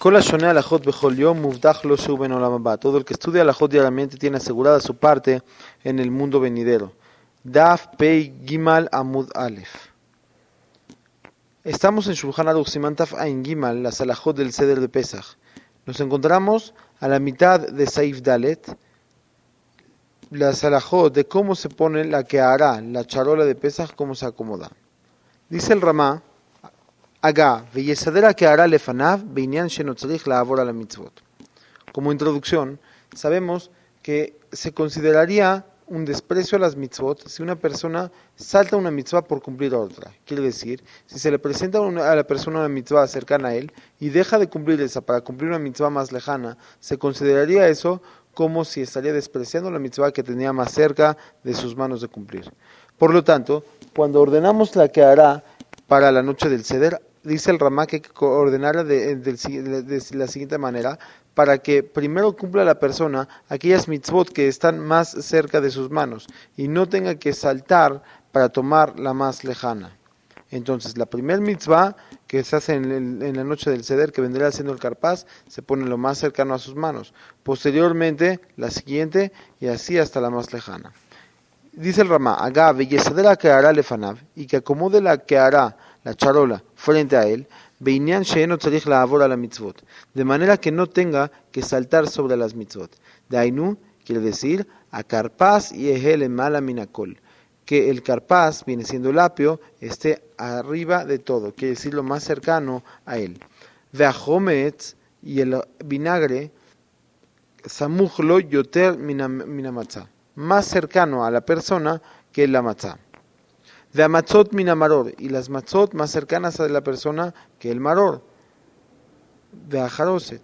Todo el que estudia alajot diariamente tiene asegurada su parte en el mundo venidero. Daf Pei Gimal Amud Aleph. Estamos en Shulchan Aruch Siman Taf Ain Gimal, las alajot del Seder de Pesach. Nos encontramos a la mitad de Saif Dalet, las alajot de cómo se pone la que hará la charola de Pesach, cómo se acomoda. Dice el Ramá, Agá, veyesadera que hará lefanav, beinyan shenotzarich laavor a la mitzvot. Como introducción, sabemos que se consideraría un desprecio a las mitzvot si una persona salta una mitzvah por cumplir otra. Quiere decir, si se le presenta a la persona una mitzvah cercana a él y deja de cumplir esa para cumplir una mitzvah más lejana, se consideraría eso como si estaría despreciando la mitzvah que tenía más cerca de sus manos de cumplir. Por lo tanto, cuando ordenamos la que hará para la noche del Seder, dice el Ramá que hay que ordenarla de la siguiente manera, para que primero cumpla la persona aquellas mitzvot que están más cerca de sus manos y no tenga que saltar para tomar la más lejana. Entonces, la primer mitzvah que se hace en la noche del Seder, que vendría siendo el carpaz, se pone lo más cercano a sus manos. Posteriormente, la siguiente y así hasta la más lejana. Dice el Ramá, Agave, yesadera que hará lefanav, y que acomode la que hará la charola frente a él, beinyan she'eno tzarich la'avor a la mitzvot, de manera que no tenga que saltar sobre las mitzvot. De Ainu quiere decir, a carpaz y ejel mala minakol, que el carpaz, viene siendo el apio, esté arriba de todo, quiere decir lo más cercano a él. De ajometz y el vinagre, samuchlo yoter minamatzah, más cercano a la persona que la matzah. De amatzot minamaror, y las matzot más cercanas a la persona que el maror. De ajaroset.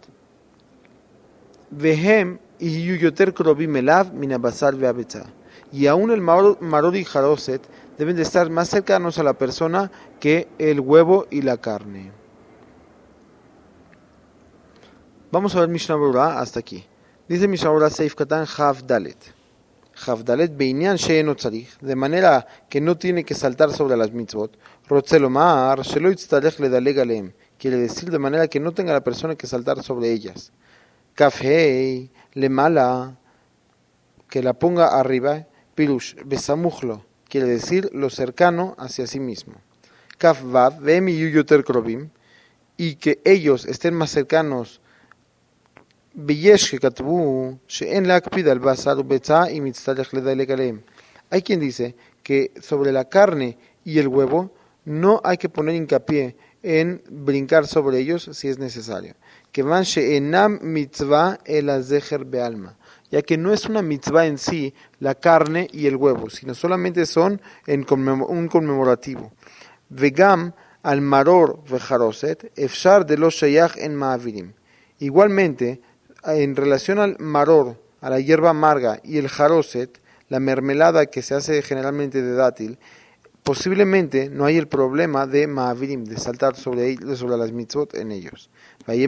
Vehem y yoter krobim elav minabasar veabetzah. Y aún el maror y jaroset deben de estar más cercanos a la persona que el huevo y la carne. Vamos a ver Mishnah Berurah hasta aquí. Dice Mishnah Berurah Seif Katan Chav Dalet. Chavdalet beinyan she'eno tzarich, de manera que no tiene que saltar sobre las mitzvot. Rotzelomar shelo yitztarech ledaleg aleim, quiere decir de manera que no tenga la persona que saltar sobre ellas. Kafhei lemala, que la ponga arriba. Pirush besamuchlo, quiere decir lo cercano hacia sí mismo. Kafvav ve'emi yu yoter krobim, y que ellos estén más cercanos. Hay quien dice que sobre la carne y el huevo no hay que poner hincapié en brincar sobre ellos si es necesario. Ya que no es una mitzvah en sí la carne y el huevo, sino solamente son en un conmemorativo. Vegam al maror vejaroset efshar de los shayach en ma'avirim. Igualmente, en relación al maror, a la hierba amarga y el jaroset, la mermelada que se hace generalmente de dátil, posiblemente no hay el problema de ma'avirim, de saltar sobre las mitzvot en ellos. Y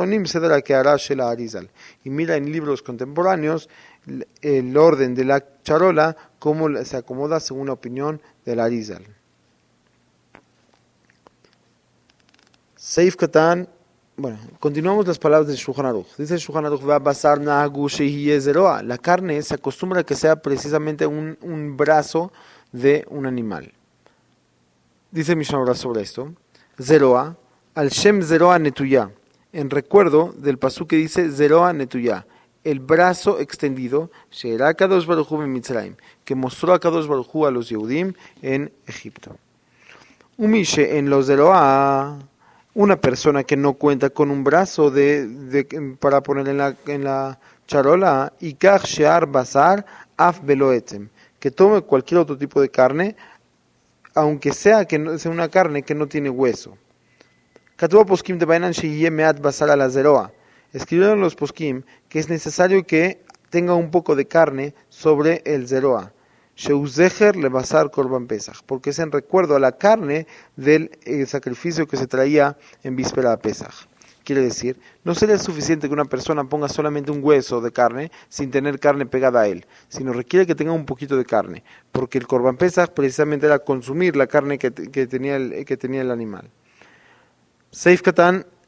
mira en libros contemporáneos el orden de la charola, cómo se acomoda según la opinión del Arizal. Seif Katan. Bueno, continuamos las palabras del Shulchan Aruch. Dice el Shulchan Aruch, la carne se acostumbra a que sea precisamente un brazo de un animal. Dice Mishnah Berurah sobre esto, Zeroa, al Shem Zeroa Netuyá, en recuerdo del pasú que dice Zeroa Netuyá, el brazo extendido, She'era Kadosh Baruj Hu b'Mitzrayim, que mostró a Kadosh Baruj Hu a los Yehudim en Egipto. Umishe en los Zeroa, una persona que no cuenta con un brazo para poner en la charola, y kach shear basar af beloetzem, que tome cualquier otro tipo de carne, aunque sea una carne que no tiene hueso. Katuba poskim de bainan sheyeh meat basar a la zeroa. Escribieron los poskim que es necesario que tenga un poco de carne sobre el zeroa. Sheuzecher le basar korban pesach, porque es en recuerdo a la carne del sacrificio que se traía en víspera a Pesach. Quiere decir, no sería suficiente que una persona ponga solamente un hueso de carne sin tener carne pegada a él, sino requiere que tenga un poquito de carne, porque el korban pesach precisamente era consumir la carne que tenía el animal. Seif Katan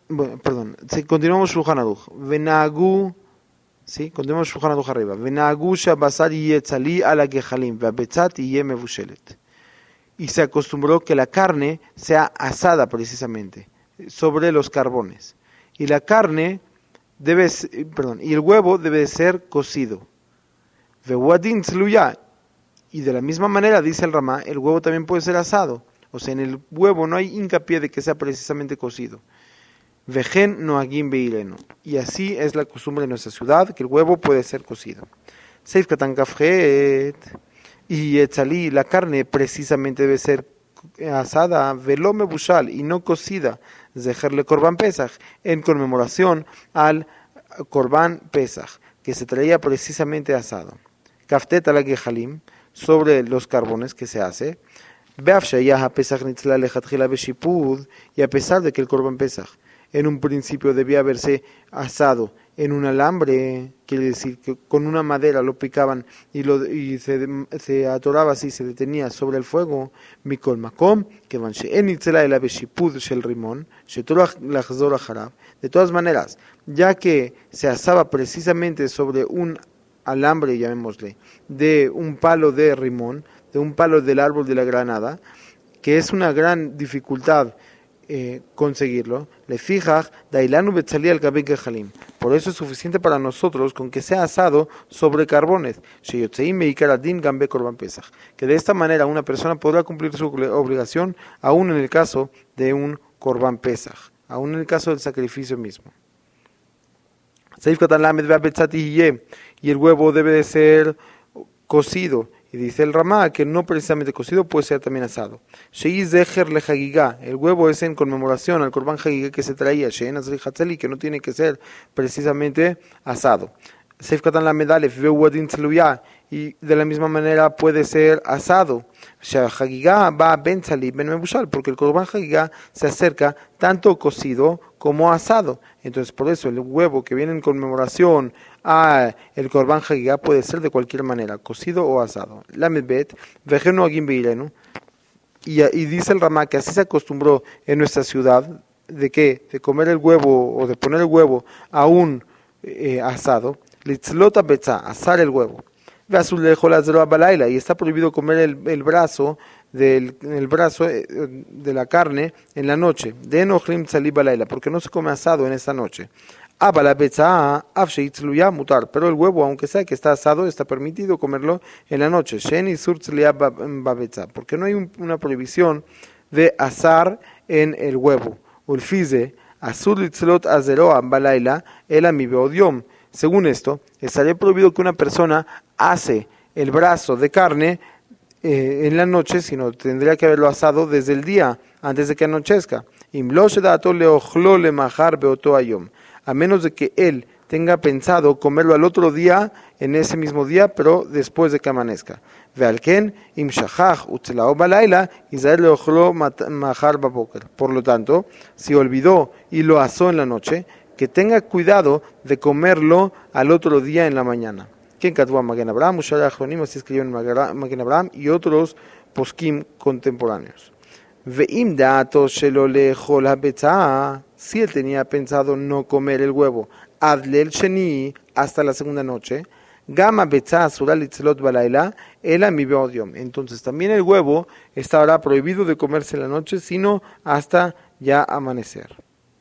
Bueno, perdón, continuamos Shulchan Aruch. Venagu, sí, continuamos Shulchan Aruch arriba. Venagu shabasar yetzali ala gehalim, veabetzat y mevushelet. Y se acostumbró que la carne sea asada precisamente sobre los carbones. Y la carne y el huevo debe ser cocido. Vehuadin tzluya. Y de la misma manera, dice el Ramá, el huevo también puede ser asado. O sea, en el huevo no hay hincapié de que sea precisamente cocido. Vejen noagim beileno. Y así es la costumbre de nuestra ciudad, que el huevo puede ser cocido. Seif katan kafjet. Y etzalí, la carne precisamente debe ser asada, velome bushal, y no cocida, zeherle korban pesach, en conmemoración al korban pesach, que se traía precisamente asado. Kaftet ala gehalim, sobre los carbones que se hace, y a pesar de que el korban pesach en un principio debía haberse asado en un alambre, quiere decir que con una madera lo picaban y se atoraba así, se detenía sobre el fuego, mikol makom, que van shel rimón, de todas maneras, ya que se asaba precisamente sobre un alambre, llamémosle, de un palo de rimón, de un palo del árbol de la granada, que es una gran dificultad conseguirlo, le fijas dailanu betzali al kabek gehalim. Por eso es suficiente para nosotros con que sea asado sobre carbones, sheyotzeim meikaradim gambe korban pesach, que de esta manera una persona podrá cumplir su obligación aún en el caso de un korban pesach, aún en el caso del sacrificio mismo. Seif katan lamed veabetzati y el huevo debe de ser cocido. Y dice el Ramá que no precisamente cocido, puede ser también asado. Shei zeher le hagigá, el huevo es en conmemoración al korban hagigá que se traía, she'en azri hatzeli, que no tiene que ser precisamente asado. Seif katan lamed alef veuadin tzluya, y de la misma manera puede ser asado. Hagigá va ben tzali ben mebushal, porque el korban hagigá se acerca tanto cocido como asado. Entonces por eso el huevo que viene en conmemoración el korban hagigá puede ser de cualquier manera, cocido o asado. Lamed bet vejeno agim beilenu, y dice el Ramá que así se acostumbró en nuestra ciudad de que de comer el huevo o de poner el huevo a un asado, litzlota betza, asar el huevo. Y está prohibido comer el brazo de la carne en la noche, de enochlim tzali balayla, porque no se come asado en esta noche. Pero el huevo, aunque sea que está asado, está permitido comerlo en la noche, porque no hay una prohibición de asar en el huevo. Ulfize asur litzlot azeroa balayla el amibeodiom. Según esto, estaría prohibido que una persona ase el brazo de carne en la noche, sino tendría que haberlo asado desde el día, antes de que anochezca. A menos de que él tenga pensado comerlo al otro día, en ese mismo día, pero después de que amanezca. Por lo tanto, si olvidó y lo asó en la noche, que tenga cuidado de comerlo al otro día en la mañana. Quien cató a Magen Abraham, Mushara Achronim, así escribió en Magen Abraham y otros poskim contemporáneos. Veim datos shelo lechol habetza, si él tenía pensado no comer el huevo, adlel sheni, hasta la segunda noche, gama betza asura litzlot balayla, el amibeodiom. Entonces también el huevo estará prohibido de comerse en la noche, sino hasta ya amanecer.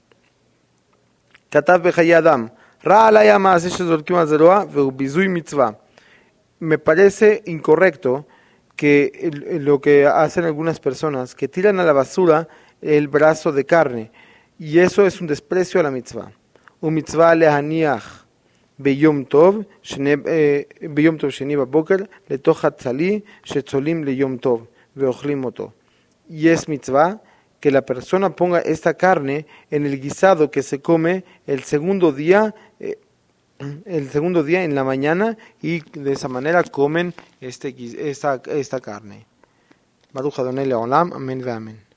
Katav bechaye Adam, ra alaya maaseh shezorkim al zeroa veubizui mitzvah. Me parece incorrecto que lo que hacen algunas personas, que tiran a la basura el brazo de carne, y eso es un desprecio a la mitzvah. Un mitzvah lehaniach beyom tov sheni baboker letoch hatzali shetzolim leyom tov veochlim oto. Y es mitzvah que la persona ponga esta carne en el guisado que se come el segundo día en la mañana, y de esa manera comen esta carne. Baruch Adonai Leolam, amén ve amén.